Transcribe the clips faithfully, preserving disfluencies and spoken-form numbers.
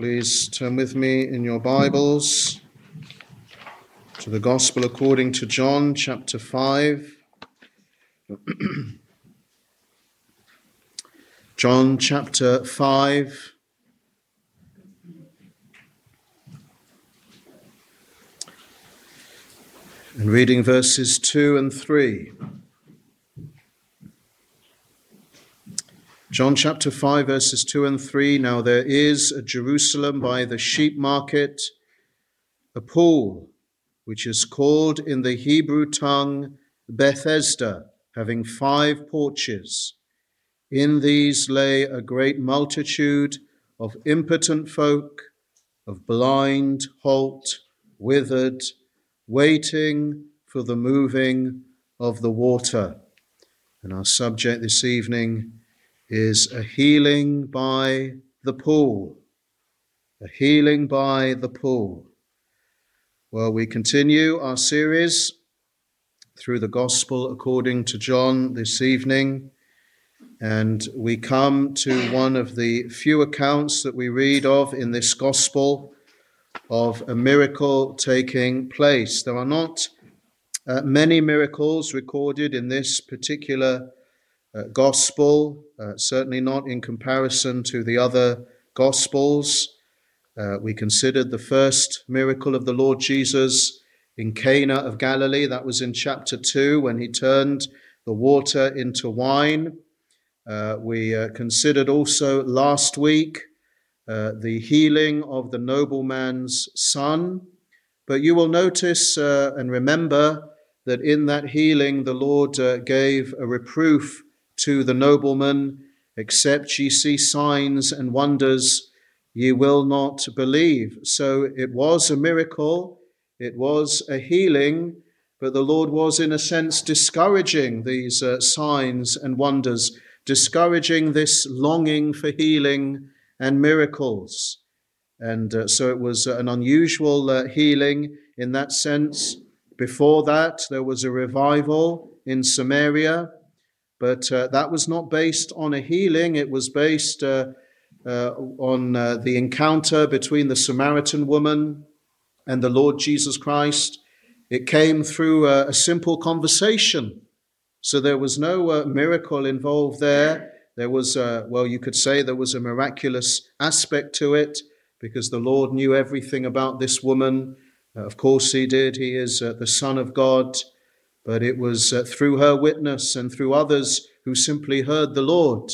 Please turn with me in your Bibles to the Gospel according to John, chapter five. John chapter five. And reading verses two and three. John chapter five, verses two and three. Now there is at Jerusalem by the sheep market a pool, which is called in the Hebrew tongue Bethesda, having five porches. In these lay a great multitude of impotent folk, of blind, halt, withered, waiting for the moving of the water. And our subject this evening is a healing by the pool. A healing by the pool. Well, we continue our series through the Gospel according to John this evening, and we come to one of the few accounts that we read of in this Gospel of a miracle taking place. There are not uh, many miracles recorded in this particular uh, Gospel, uh, certainly not in comparison to the other Gospels. Uh, we considered the first miracle of the Lord Jesus in Cana of Galilee. That was in chapter two when he turned the water into wine. Uh, we uh, considered also last week uh, the healing of the nobleman's son. But you will notice uh, and remember that in that healing the Lord uh, gave a reproof to the nobleman, except ye see signs and wonders, ye will not believe. So it was a miracle, it was a healing, but the Lord was in a sense discouraging these uh, signs and wonders, discouraging this longing for healing and miracles. And uh, so it was an unusual uh, healing in that sense. Before that, there was a revival in Samaria, but uh, that was not based on a healing. It was based uh, uh, on uh, the encounter between the Samaritan woman and the Lord Jesus Christ. It came through a, a simple conversation. So there was no uh, miracle involved there. There was, uh, well, you could say there was a miraculous aspect to it because the Lord knew everything about this woman. Uh, of course he did. He is uh, the Son of God. But it was uh, through her witness and through others who simply heard the Lord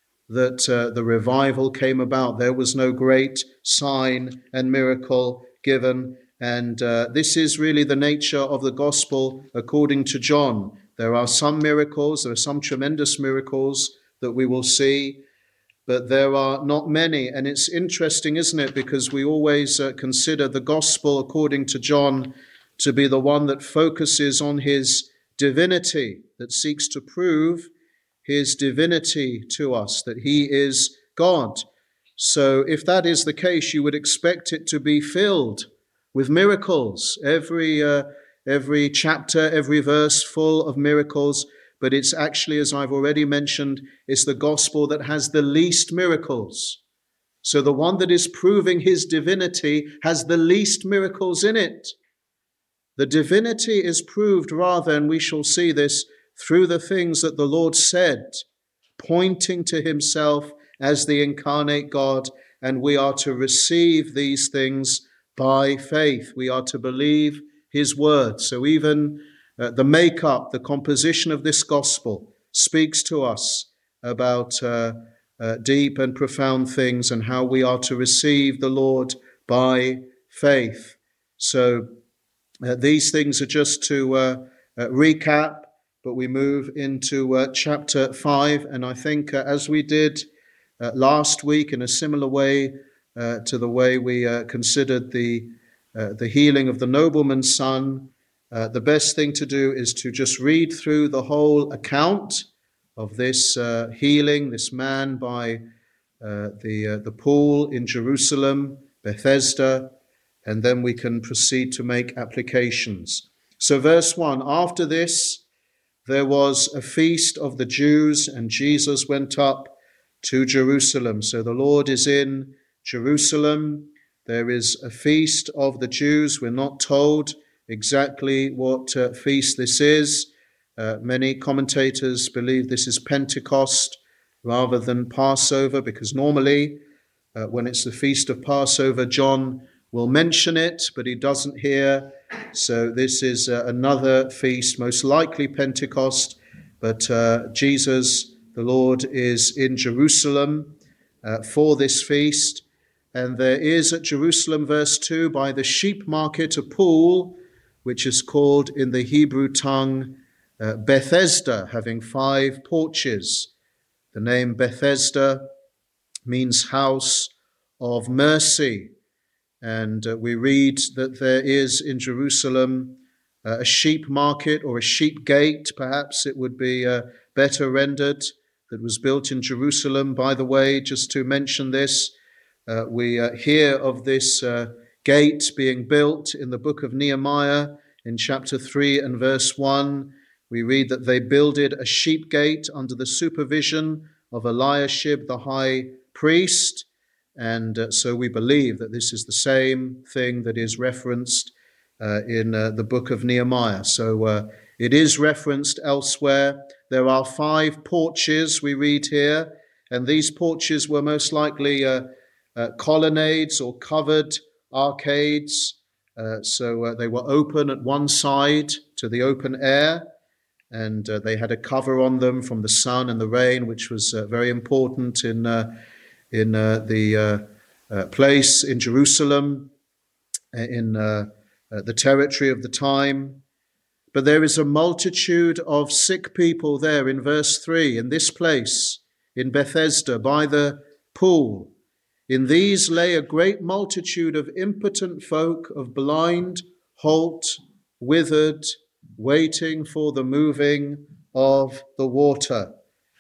that uh, the revival came about. There was no great sign and miracle given. And uh, this is really the nature of the gospel according to John. There are some miracles, there are some tremendous miracles that we will see, but there are not many. And it's interesting, isn't it? Because we always uh, consider the gospel according to John to be the one that focuses on his divinity, that seeks to prove his divinity to us, that he is God. So if that is the case, you would expect it to be filled with miracles. Every uh, every chapter, every verse full of miracles. But it's actually, as I've already mentioned, it's the gospel that has the least miracles. So the one that is proving his divinity has the least miracles in it. The divinity is proved rather, and we shall see this, through the things that the Lord said, pointing to himself as the incarnate God, and we are to receive these things by faith. We are to believe his word. So even uh, the makeup, the composition of this gospel speaks to us about uh, uh, deep and profound things and how we are to receive the Lord by faith. So Uh, these things are just to uh, uh, recap, but we move into uh, chapter five. And I think uh, as we did uh, last week in a similar way uh, to the way we uh, considered the, uh, the healing of the nobleman's son, uh, the best thing to do is to just read through the whole account of this uh, healing, this man by uh, the, uh, the pool in Jerusalem, Bethesda, and then we can proceed to make applications. So verse one, after this, there was a feast of the Jews, and Jesus went up to Jerusalem. So the Lord is in Jerusalem. There is a feast of the Jews. We're not told exactly what uh, feast this is. Uh, many commentators believe this is Pentecost rather than Passover, because normally uh, when it's the feast of Passover, John will mention it, but he doesn't here. So this is uh, another feast, most likely Pentecost, but uh, Jesus, the Lord, is in Jerusalem uh, for this feast. And there is at Jerusalem, verse two, by the sheep market, a pool, which is called in the Hebrew tongue uh, Bethesda, having five porches. The name Bethesda means house of mercy. And uh, we read that there is in Jerusalem uh, a sheep market, or a sheep gate, perhaps it would be uh, better rendered, that was built in Jerusalem. By the way, just to mention this, uh, we uh, hear of this uh, gate being built in the book of Nehemiah in chapter three and verse one. We read that they builded a sheep gate under the supervision of Eliashib, the high priest. And uh, so we believe that this is the same thing that is referenced uh, in uh, the book of Nehemiah. So uh, it is referenced elsewhere. There are five porches, we read here, and these porches were most likely uh, uh, colonnades or covered arcades. Uh, so uh, they were open at one side to the open air, and uh, they had a cover on them from the sun and the rain, which was uh, very important in uh, in uh, the uh, uh, place in Jerusalem, in uh, uh, the territory of the time. But there is a multitude of sick people there in verse three, in this place, in Bethesda, by the pool. In these lay a great multitude of impotent folk, of blind, halt, withered, waiting for the moving of the water.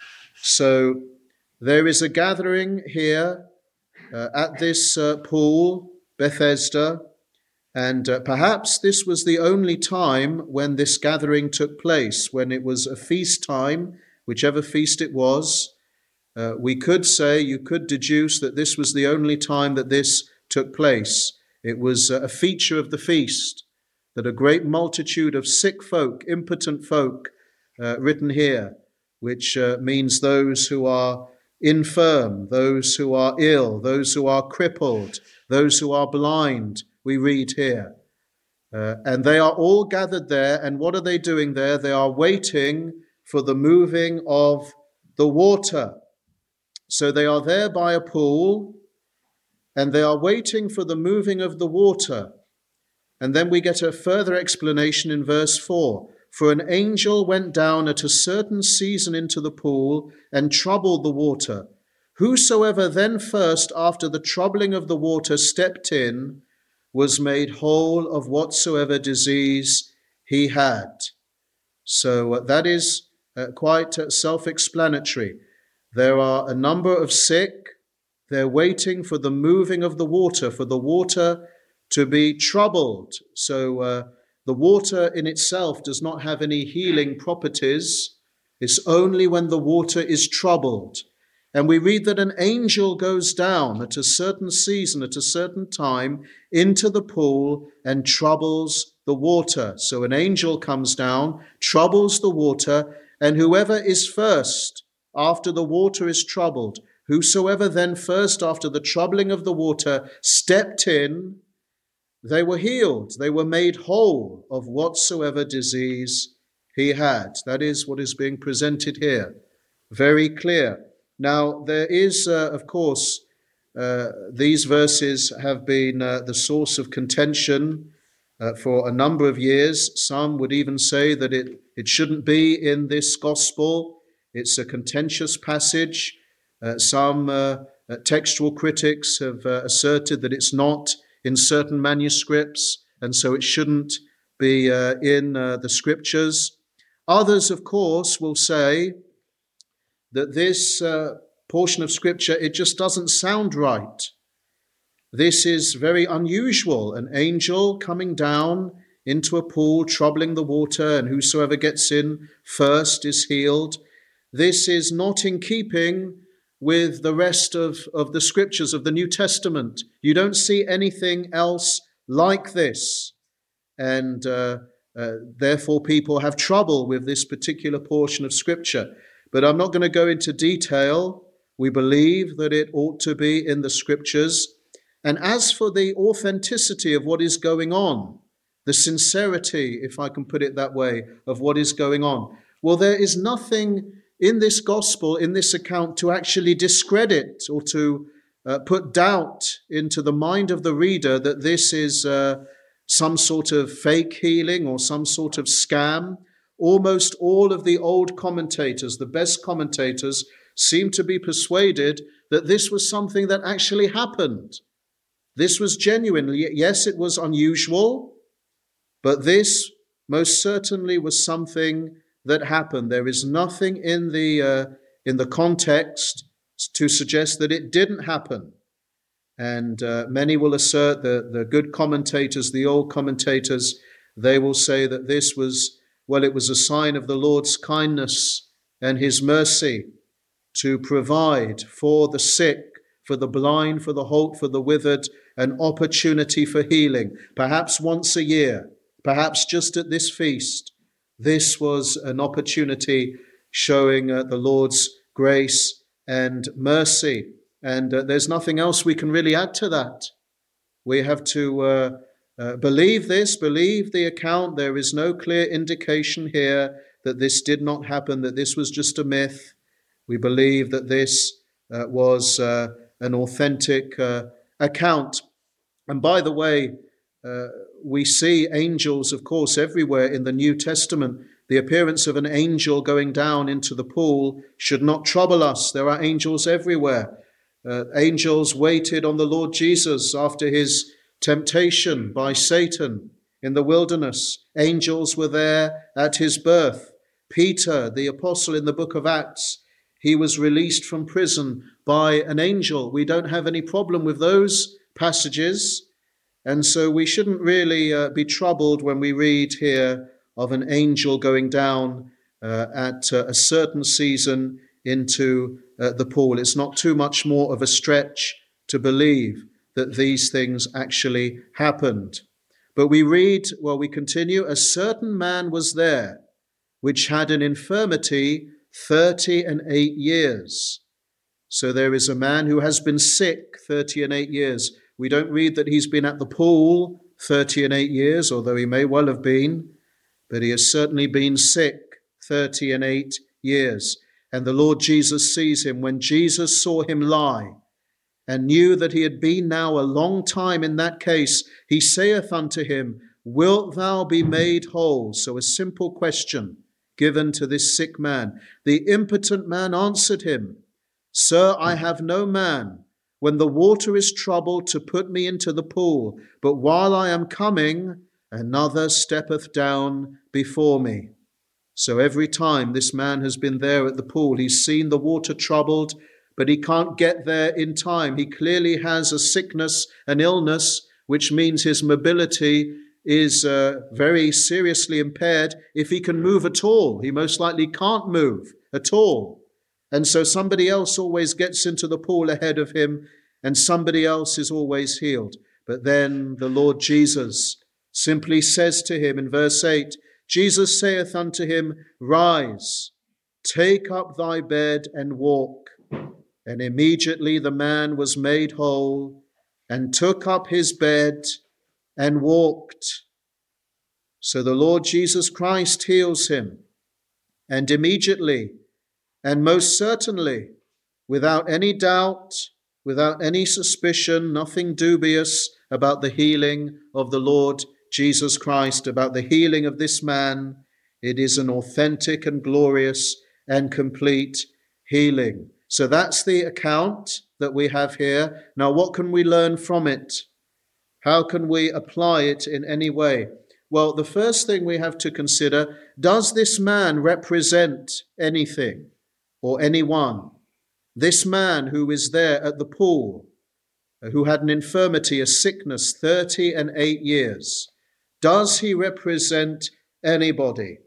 So there is a gathering here uh, at this uh, pool, Bethesda, and uh, perhaps this was the only time when this gathering took place, when it was a feast time, whichever feast it was. Uh, we could say, you could deduce that this was the only time that this took place. It was uh, a feature of the feast, that a great multitude of sick folk, impotent folk, uh, written here, which uh, means those who are infirm, those who are ill, those who are crippled, those who are blind, we read here. Uh, and they are all gathered there, and what are they doing there? They are waiting for the moving of the water. So they are there by a pool, and they are waiting for the moving of the water. And then we get a further explanation in verse four. For an angel went down at a certain season into the pool and troubled the water. Whosoever then first, after the troubling of the water, stepped in, was made whole of whatsoever disease he had. So uh, that is uh, quite uh, self-explanatory. There are a number of sick. They're waiting for the moving of the water, for the water to be troubled. So uh, the water in itself does not have any healing properties. It's only when the water is troubled. And we read that an angel goes down at a certain season, at a certain time, into the pool and troubles the water. So an angel comes down, troubles the water, and whoever is first after the water is troubled, whosoever then first after the troubling of the water stepped in, they were healed. They were made whole of whatsoever disease he had. That is what is being presented here. Very clear. Now, there is, uh, of course, uh, these verses have been uh, the source of contention uh, for a number of years. Some would even say that it, it shouldn't be in this gospel. It's a contentious passage. Uh, some uh, uh, textual critics have uh, asserted that it's not in certain manuscripts, and so it shouldn't be uh, in uh, the scriptures. Others, of course, will say that this uh, portion of scripture, it just doesn't sound right. This is very unusual, an angel coming down into a pool, troubling the water, and whosoever gets in first is healed. This is not in keeping with the rest of, of the scriptures of the New Testament. You don't see anything else like this. And uh, uh, therefore people have trouble with this particular portion of scripture. But I'm not going to go into detail. We believe that it ought to be in the scriptures. And as for the authenticity of what is going on, the sincerity, if I can put it that way, of what is going on, well, there is nothing in this gospel, in this account, to actually discredit or to uh, put doubt into the mind of the reader that this is uh, some sort of fake healing or some sort of scam. Almost all of the old commentators, the best commentators, seem to be persuaded that this was something that actually happened. This was genuinely, yes, it was unusual, but this most certainly was something that happened. There is nothing in the uh, in the context to suggest that it didn't happen. And uh, many will assert, the, the good commentators, the old commentators, they will say that this was, well, it was a sign of the Lord's kindness and his mercy to provide for the sick, for the blind, for the halt, for the withered, an opportunity for healing, perhaps once a year, perhaps just at this feast. This was an opportunity showing uh, the Lord's grace and mercy. And uh, there's nothing else we can really add to that. We have to uh, uh, believe this, believe the account. There is no clear indication here that this did not happen, that this was just a myth. We believe that this uh, was uh, an authentic uh, account. And by the way, uh, we see angels, of course, everywhere in the New Testament. The appearance of an angel going down into the pool should not trouble us. There are angels everywhere. Uh, angels waited on the Lord Jesus after his temptation by Satan in the wilderness. Angels were there at his birth. Peter, the apostle in the book of Acts, he was released from prison by an angel. We don't have any problem with those passages. And so we shouldn't really uh, be troubled when we read here of an angel going down uh, at uh, a certain season into uh, the pool. It's not too much more of a stretch to believe that these things actually happened. But we read, well, we continue, a certain man was there which had an infirmity thirty and eight years. So there is a man who has been sick thirty and eight years. We don't read that he's been at the pool thirty and eight years, although he may well have been, but he has certainly been sick thirty and eight years. And the Lord Jesus sees him. When Jesus saw him lie and knew that he had been now a long time in that case, he saith unto him, Wilt thou be made whole? So a simple question given to this sick man. The impotent man answered him, Sir, I have no man, when the water is troubled, to put me into the pool, but while I am coming, another steppeth down before me. So every time this man has been there at the pool, he's seen the water troubled, but he can't get there in time. He clearly has a sickness, an illness, which means his mobility is uh, very seriously impaired. If he can move at all, he most likely can't move at all. And so somebody else always gets into the pool ahead of him, and somebody else is always healed. But then the Lord Jesus simply says to him in verse eight, Jesus saith unto him, Rise, take up thy bed and walk. And immediately the man was made whole and took up his bed and walked. So the Lord Jesus Christ heals him. And immediately, and most certainly, without any doubt, without any suspicion, nothing dubious about the healing of the Lord Jesus Christ, about the healing of this man, it is an authentic and glorious and complete healing. So that's the account that we have here. Now, what can we learn from it? How can we apply it in any way? Well, the first thing we have to consider, does this man represent anything or anyone? This man who is there at the pool, who had an infirmity, a sickness, thirty and eight years, does he represent anybody?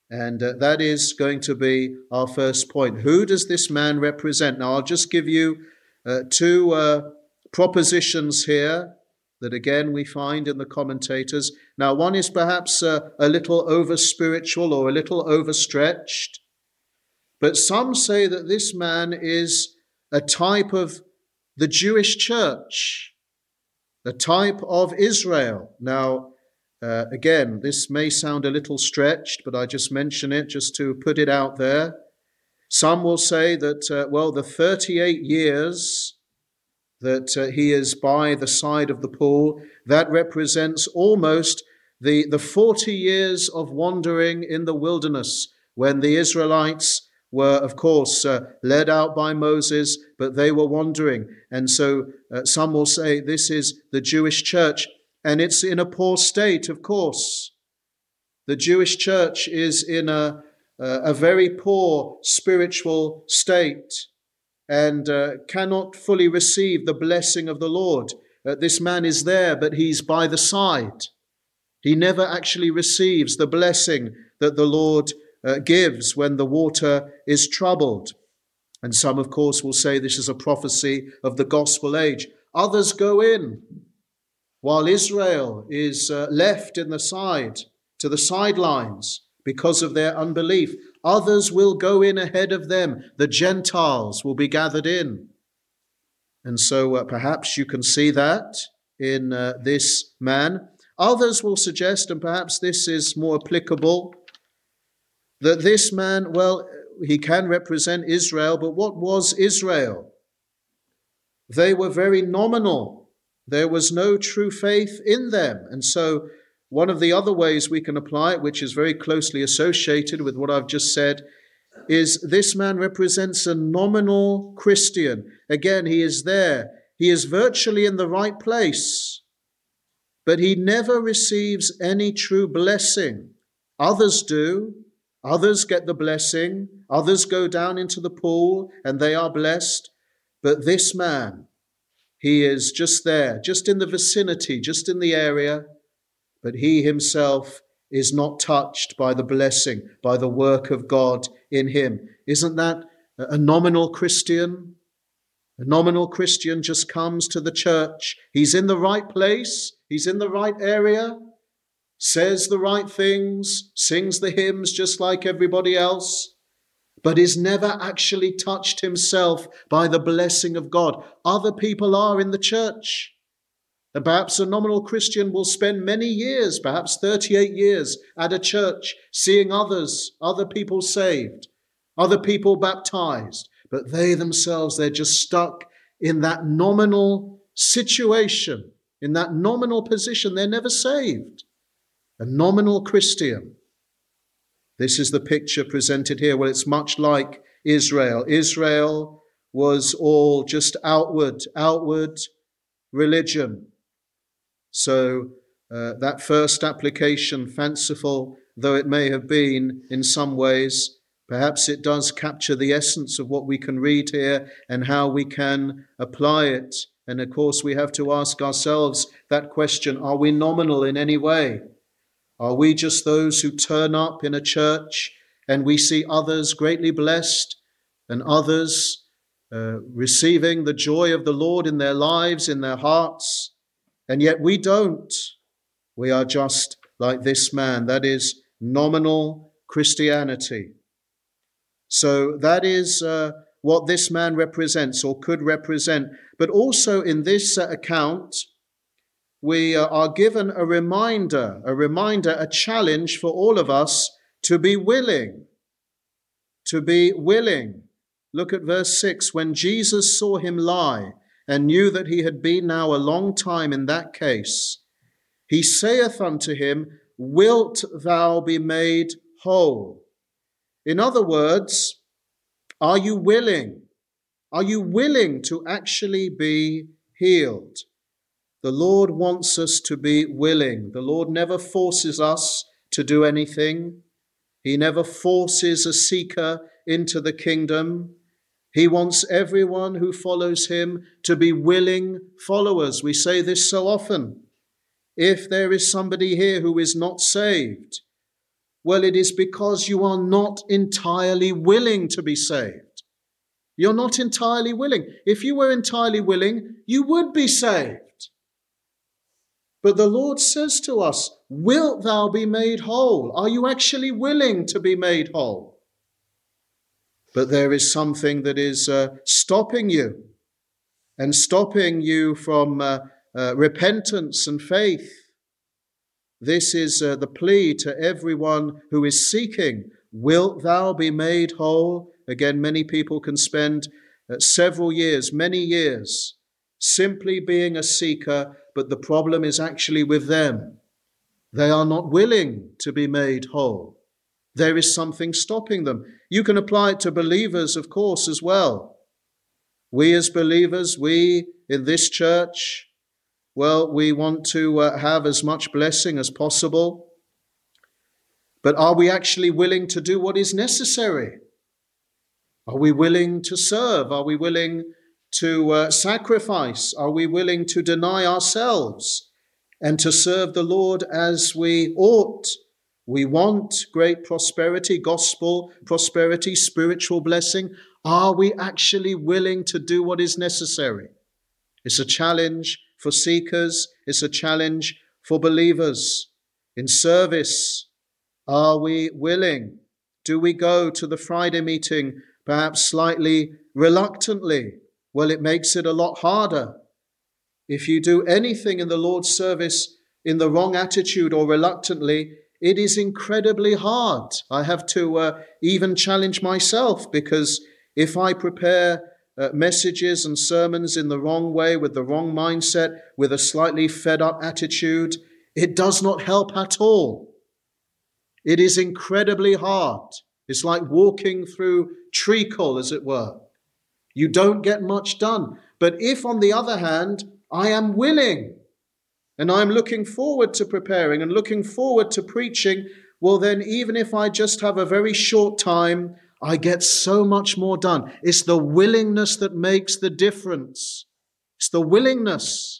And uh, that is going to be our first point. Who does this man represent? Now, I'll just give you uh, two uh, propositions here that, again, we find in the commentators. Now, one is perhaps uh, a little over-spiritual or a little overstretched, but some say that this man is a type of the Jewish church, a type of Israel. Now, Uh, again, this may sound a little stretched, but I just mention it just to put it out there. Some will say that, uh, well, the thirty-eight years that uh, he is by the side of the pool, that represents almost the, the forty years of wandering in the wilderness when the Israelites were, of course, uh, led out by Moses, but they were wandering. And so uh, some will say this is the Jewish church. And it's in a poor state, of course. The Jewish church is in a, a very poor spiritual state and uh, cannot fully receive the blessing of the Lord. Uh, this man is there, but he's by the side. He never actually receives the blessing that the Lord uh, gives when the water is troubled. And some, of course, will say this is a prophecy of the gospel age. Others go in, while Israel is uh, left in the side, to the sidelines, because of their unbelief. Others will go in ahead of them. The Gentiles will be gathered in. And so uh, perhaps you can see that in uh, this man. Others will suggest, and perhaps this is more applicable, that this man, well, he can represent Israel, but what was Israel? They were very nominal. There was no true faith in them. And so one of the other ways we can apply it, which is very closely associated with what I've just said, is this man represents a nominal Christian. Again, he is there. He is virtually in the right place, but he never receives any true blessing. Others do. Others get the blessing. Others go down into the pool and they are blessed. But this man, he is just there, just in the vicinity, just in the area, but he himself is not touched by the blessing, by the work of God in him. Isn't that a nominal Christian? A nominal Christian just comes to the church. He's in the right place, he's in the right area, says the right things, sings the hymns just like everybody else, but is never actually touched himself by the blessing of God. Other people are in the church. And perhaps a nominal Christian will spend many years, perhaps thirty-eight years, at a church, seeing others, other people saved, other people baptized. But they themselves, they're just stuck in that nominal situation, in that nominal position. They're never saved. A nominal Christian. This is the picture presented here. Well, it's much like Israel. Israel was all just outward, outward religion. So uh, that first application, fanciful though it may have been in some ways, perhaps it does capture the essence of what we can read here and how we can apply it. And of course, we have to ask ourselves that question, are we nominal in any way? Are we just those who turn up in a church and we see others greatly blessed and others uh, receiving the joy of the Lord in their lives, in their hearts, and yet we don't? We are just like this man. That is nominal Christianity. So that is uh, what this man represents or could represent. But also in this uh, account, we uh, are given a reminder, a reminder, a challenge for all of us to be willing, to be willing. Look at verse six. When Jesus saw him lie and knew that he had been now a long time in that case, he saith unto him, Wilt thou be made whole? In other words, are you willing? Are you willing to actually be healed? The Lord wants us to be willing. The Lord never forces us to do anything. He never forces a seeker into the kingdom. He wants everyone who follows him to be willing followers. We say this so often. If there is somebody here who is not saved, Well, it is because you are not entirely willing to be saved. You're not entirely willing. If you were entirely willing, you would be saved. But the Lord says to us, wilt thou be made whole? Are you actually willing to be made whole? But there is something that is uh, stopping you, and stopping you from uh, uh, repentance and faith. This is uh, the plea to everyone who is seeking. Wilt thou be made whole? Again, many people can spend uh, several years, many years, simply being a seeker, but the problem is actually with them. They are not willing to be made whole. There is something stopping them. You can apply it to believers, of course, as well. We as believers, we in this church, well, we want to uh, have as much blessing as possible. But are we actually willing to do what is necessary? Are we willing to serve? Are we willing to uh, sacrifice? Are we willing to deny ourselves and to serve the Lord as we ought? We want great prosperity, gospel prosperity, spiritual blessing. Are we actually willing to do what is necessary? It's a challenge for seekers. It's a challenge for believers. In service, are we willing? Do we go to the Friday meeting perhaps slightly reluctantly? Well, it makes it a lot harder. If you do anything in the Lord's service in the wrong attitude or reluctantly, it is incredibly hard. I have to uh, even challenge myself, because if I prepare uh, messages and sermons in the wrong way, with the wrong mindset, with a slightly fed up attitude, it does not help at all. It is incredibly hard. It's like walking through treacle, as it were. You don't get much done. But if, on the other hand, I am willing, and I'm looking forward to preparing and looking forward to preaching, well then, even if I just have a very short time, I get so much more done. It's the willingness that makes the difference. It's the willingness.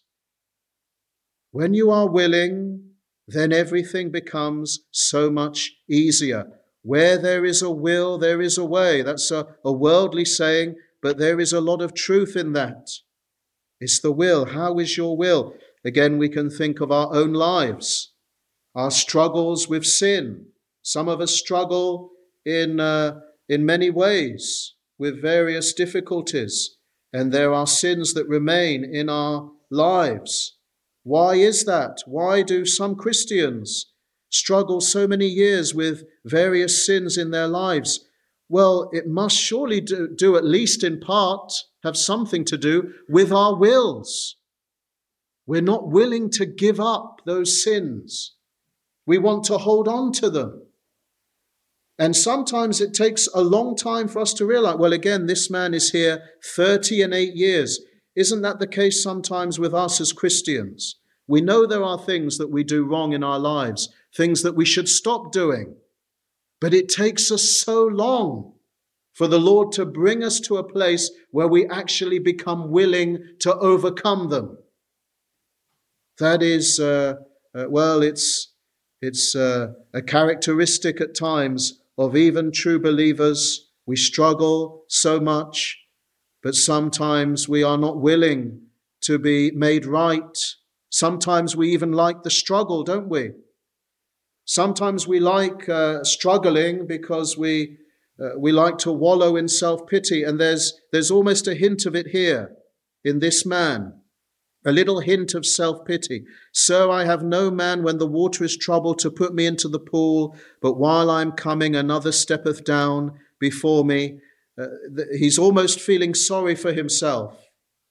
When you are willing, then everything becomes so much easier. Where there is a will, there is a way. That's a, a worldly saying, but there is a lot of truth in that. It's the will. How is your will? Again, we can think of our own lives, our struggles with sin. Some of us struggle in uh, in many ways with various difficulties, and there are sins that remain in our lives. Why is that? Why do some Christians struggle so many years with various sins in their lives? Well, it must surely do, do at least in part have something to do with our wills. We're not willing to give up those sins. We want to hold on to them. And sometimes it takes a long time for us to realize, well, again, this man is here thirty and eight years. Isn't that the case sometimes with us as Christians? We know there are things that we do wrong in our lives, things that we should stop doing. But it takes us so long for the Lord to bring us to a place where we actually become willing to overcome them. That is, uh, uh, well, it's it's uh, a characteristic at times of even true believers. We struggle so much, but sometimes we are not willing to be made right. Sometimes we even like the struggle, don't we? Sometimes we like uh, struggling because we uh, we like to wallow in self-pity, and there's there's almost a hint of it here in this man. A little hint of self-pity. Sir, I have no man when the water is troubled to put me into the pool, but while I'm coming, another steppeth down before me. Uh, th- he's almost feeling sorry for himself.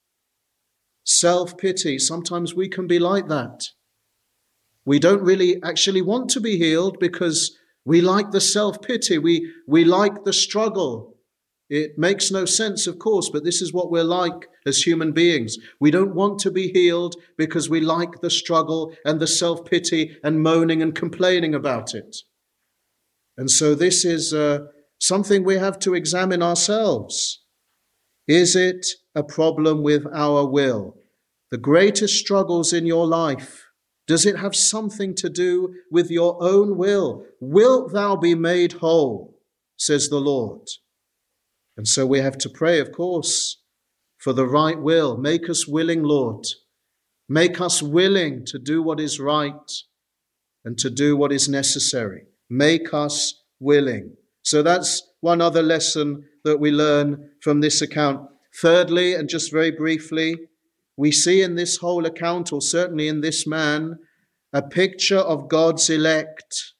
Self-pity. Sometimes we can be like that. We don't really actually want to be healed because we like the self-pity. We, we like the struggle. It makes no sense, of course, but this is what we're like as human beings. We don't want to be healed because we like the struggle and the self-pity and moaning and complaining about it. And so this is uh, something we have to examine ourselves. Is it a problem with our will? The greatest struggles in your life, Does it have something to do with your own will? Wilt thou be made whole, says the Lord. And so we have to pray, of course, for the right will. Make us willing, Lord. Make us willing to do what is right and to do what is necessary. Make us willing. So that's one other lesson that we learn from this account. Thirdly, and just very briefly, we see in this whole account, or certainly in this man, a picture of God's elect.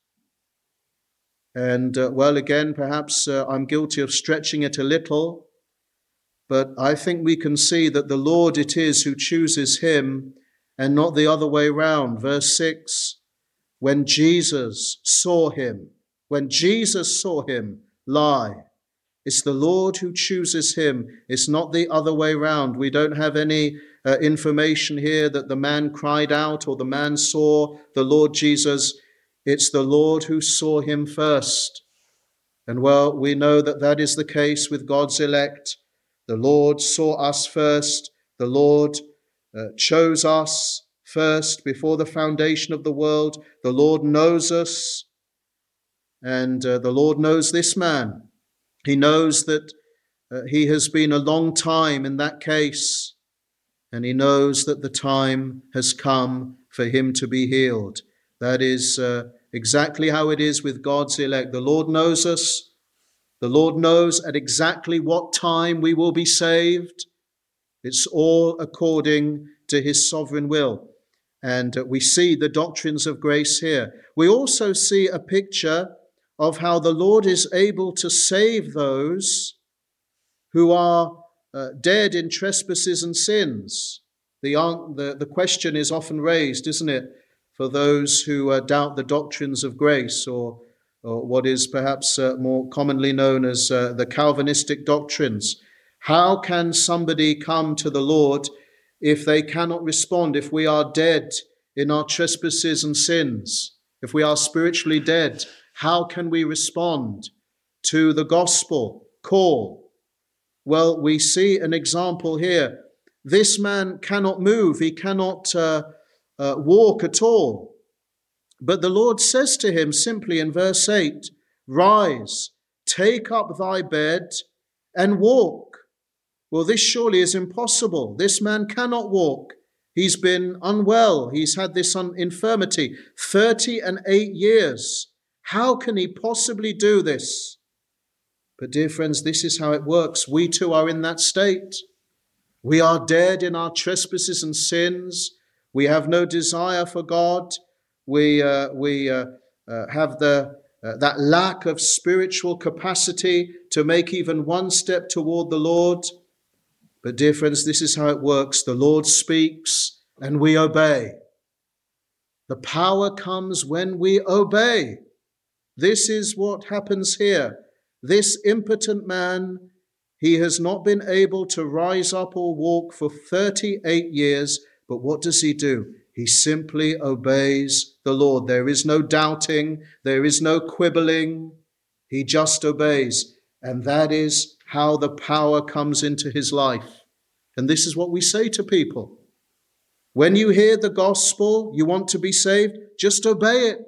And, uh, well, again, perhaps uh, I'm guilty of stretching it a little, but I think we can see that the Lord it is who chooses him and not the other way round. Verse six, when Jesus saw him, when Jesus saw him lie, it's the Lord who chooses him. It's not the other way round. We don't have any uh, information here that the man cried out or the man saw the Lord Jesus. It's the Lord who saw him first. And well, we know that that is the case with God's elect. The Lord saw us first. The Lord uh, chose us first before the foundation of the world. The Lord knows us. And uh, the Lord knows this man. He knows that uh, he has been a long time in that case, and he knows that the time has come for him to be healed. That is uh, exactly how it is with God's elect. The Lord knows us. The Lord knows at exactly what time we will be saved. It's all according to his sovereign will. And uh, we see the doctrines of grace here. We also see a picture of how the Lord is able to save those who are uh, dead in trespasses and sins. The, the, the question is often raised, isn't it, for those who uh, doubt the doctrines of grace, or, or what is perhaps uh, more commonly known as uh, the Calvinistic doctrines. How can somebody come to the Lord if they cannot respond, if we are dead in our trespasses and sins, if we are spiritually dead? How can we respond to the gospel call? Well, we see an example here. This man cannot move. He cannot uh, uh, walk at all. But the Lord says to him simply in verse eight, rise, take up thy bed and walk. Well, this surely is impossible. This man cannot walk. He's been unwell. He's had this un- infirmity thirty and eight years. How can he possibly do this? But dear friends, this is how it works. We too are in that state. We are dead in our trespasses and sins. We have no desire for God. We uh, we uh, uh, have the uh, that lack of spiritual capacity to make even one step toward the Lord. But dear friends, this is how it works. The Lord speaks and we obey. The power comes when we obey. This is what happens here. This impotent man, he has not been able to rise up or walk for thirty-eight years, but what does he do? He simply obeys the Lord. There is no doubting, there is no quibbling. He just obeys. And that is how the power comes into his life. And this is what we say to people. When you hear the gospel, you want to be saved, just obey it.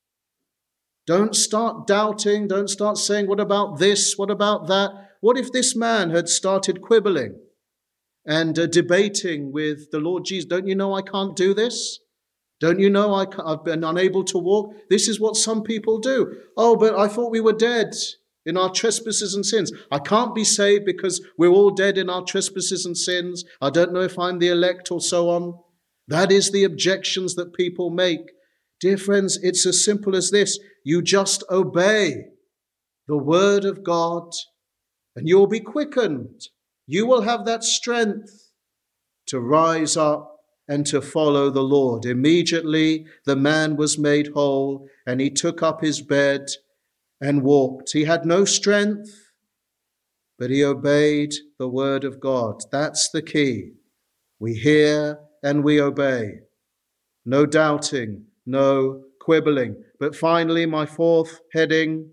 Don't start doubting. Don't start saying, what about this? What about that? What if this man had started quibbling and uh, debating with the Lord Jesus? Don't you know I can't do this? Don't you know I I've been unable to walk? This is what some people do. Oh, but I thought we were dead in our trespasses and sins. I can't be saved because we're all dead in our trespasses and sins. I don't know if I'm the elect or so on. That is the objections that people make. Dear friends, it's as simple as this. You just obey the word of God and you'll be quickened. You will have that strength to rise up and to follow the Lord. Immediately the man was made whole and he took up his bed and walked. He had no strength, but he obeyed the word of God. That's the key. We hear and we obey. No doubting, no quibbling. But finally, my fourth heading,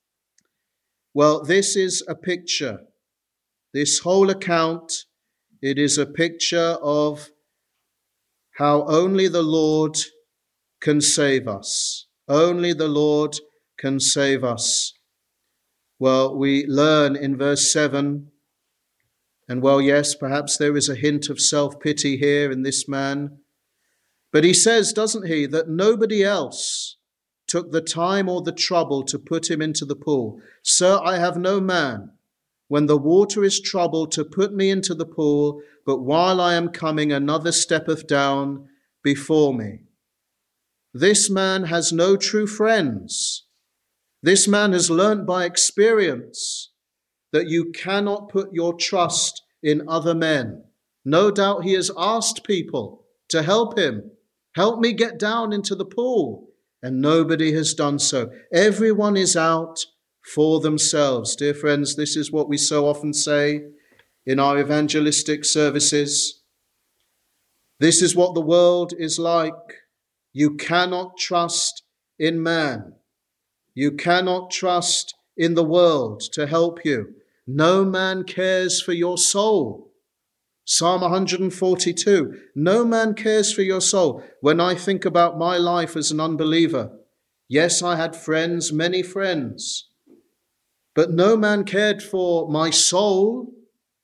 well, this is a picture. This whole account, it is a picture of how only the Lord can save us. Only the Lord can save us. Well, we learn in verse seven, and well, yes, perhaps there is a hint of self-pity here in this man, but he says, doesn't he, that nobody else took the time or the trouble to put him into the pool. Sir, I have no man, when the water is troubled, to put me into the pool, but while I am coming, another steppeth down before me. This man has no true friends. This man has learnt by experience that you cannot put your trust in other men. No doubt he has asked people to help him. Help me get down into the pool. And nobody has done so. Everyone is out for themselves. Dear friends, this is what we so often say in our evangelistic services. This is what the world is like. You cannot trust in man. You cannot trust in the world to help you. No man cares for your soul. Psalm one forty-two, no man cares for your soul. When I think about my life as an unbeliever, yes, I had friends, many friends, but no man cared for my soul.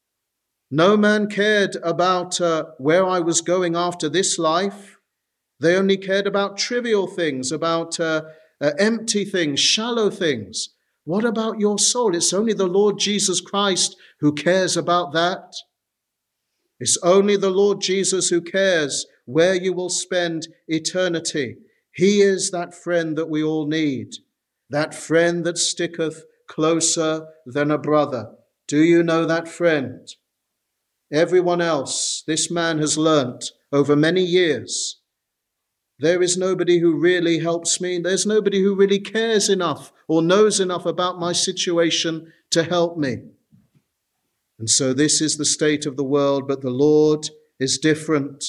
No man cared about uh, where I was going after this life. They only cared about trivial things, about uh, uh, empty things, shallow things. What about your soul? It's only the Lord Jesus Christ who cares about that. It's only the Lord Jesus who cares where you will spend eternity. He is that friend that we all need, that friend that sticketh closer than a brother. Do you know that friend? Everyone else, this man has learnt over many years, there is nobody who really helps me. There's nobody who really cares enough or knows enough about my situation to help me. And so this is the state of the world, but the Lord is different.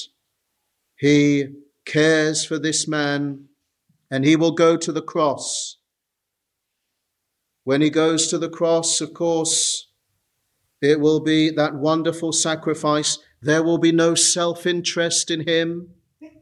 He cares for this man, and he will go to the cross. When he goes to the cross, of course, it will be that wonderful sacrifice. There will be no self-interest in him.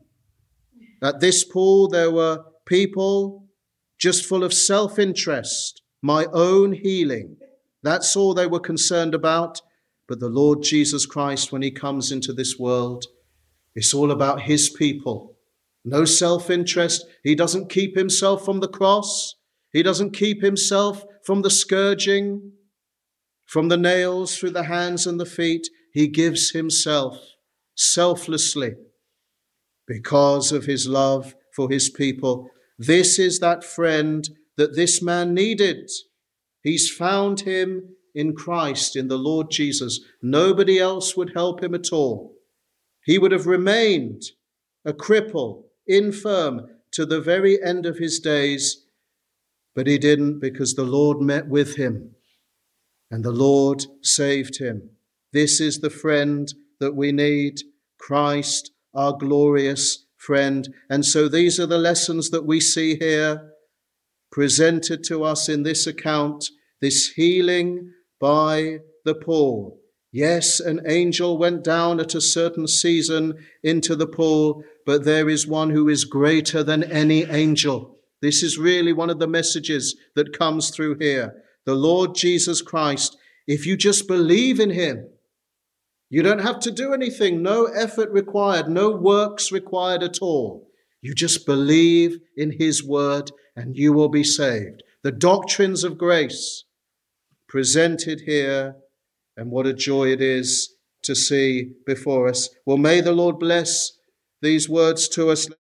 At this pool, there were people just full of self-interest, my own healing. That's all they were concerned about. But the Lord Jesus Christ, when he comes into this world, it's all about his people. No self-interest. He doesn't keep himself from the cross. He doesn't keep himself from the scourging, from the nails through the hands and the feet. He gives himself selflessly because of his love for his people. This is that friend that this man needed. He's found him in Christ, in the Lord Jesus. Nobody else would help him at all. He would have remained a cripple, infirm, to the very end of his days, but he didn't, because the Lord met with him and the Lord saved him. This is the friend that we need, Christ, our glorious friend. And so these are the lessons that we see here presented to us in this account, this healing by the pool. Yes, an angel went down at a certain season into the pool, but there is one who is greater than any angel. This is really one of the messages that comes through here. The Lord Jesus Christ, if you just believe in him, you don't have to do anything, no effort required, no works required at all. You just believe in his word and you will be saved. The doctrines of grace presented here, and what a joy it is to see before us. Well, may the Lord bless these words to us.